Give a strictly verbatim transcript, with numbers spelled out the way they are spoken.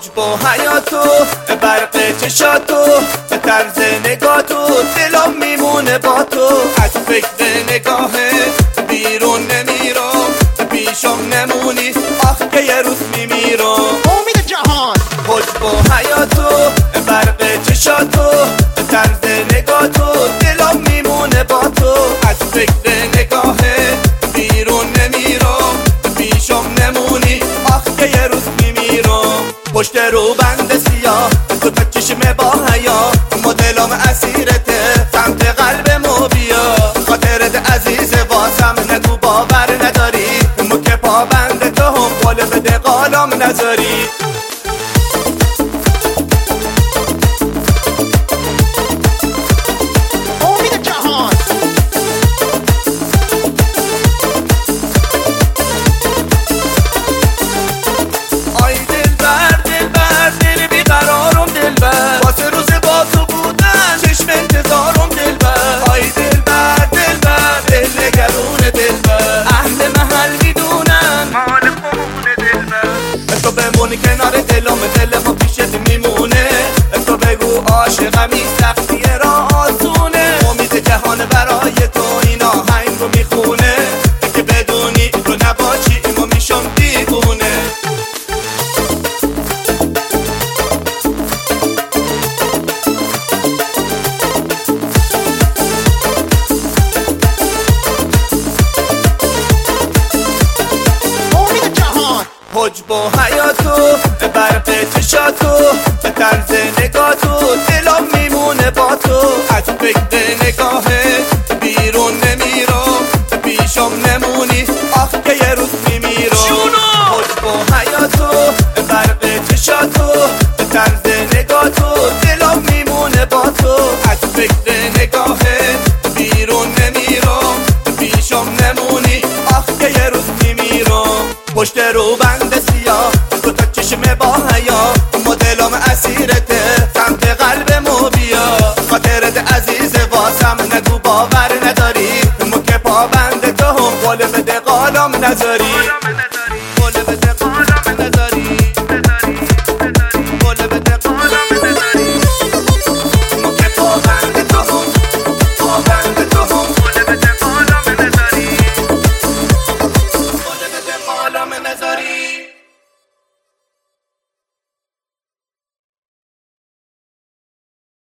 حجب و حیاتو برق چشاتو به طرز نگاتو دلم میمونه با تو. از فکر نگاهه بیرون نمیرم، پیشم نمونی آخ که یه روز میمیرم. امید جهان حجب و حیاتو برق چشاتو به طرز نگاتو دلم میمونه با تو. از فکر نگاهه بیرون نمیرم، پیشم نمونی آخ که یه روز میمیرم. پشت رو بند سیاه تو تا چشم با حیا، اما دلم اسیرته سمت قلبمو بیا. خاطرت عزیز واسم نگو باور نداری، اما که پابند تو هم قول بده قالم نذاری. امید جهان آی دلبر دلبر دل بیقرارم دلبر، واسه روز با تو بودن چشم انتظارم دلبر. آی دلبر دلبر دل نگرون دلبر، اهل محل میدونن مال خونه دلبر. تو بمونی کنار دلم، دلم پیشت میمونه. تو بگو عاشقمی سختیه را آسونه. امید جهان برای تو این آهنگ رو میخونه، که بدونی تو نباشی اما میشم دیوونه. امید جهان حجب و حیاتو برق چشاتو به طرز نگاتو دلم میمونه با تو. از فکر نگاهه بیرون نمیرم، پیشم نمونی آخ که یه روز میمیرم. حجب و حیاتو برق چشاتو به طرز نگاتو دلم میمونه با تو. از فکر نگاهه بیرون نمیرم، پیشم نمونی آخ که یه روز میمیرم. پشت رو بند سیاه تو تا چشم با حیا، اما دلم اسیرته سمت قلبمو بیا. خاطرت عزیز واسم نگو باور نداری، اما که پابند تو هم قول بده قالم نذاری. قول بده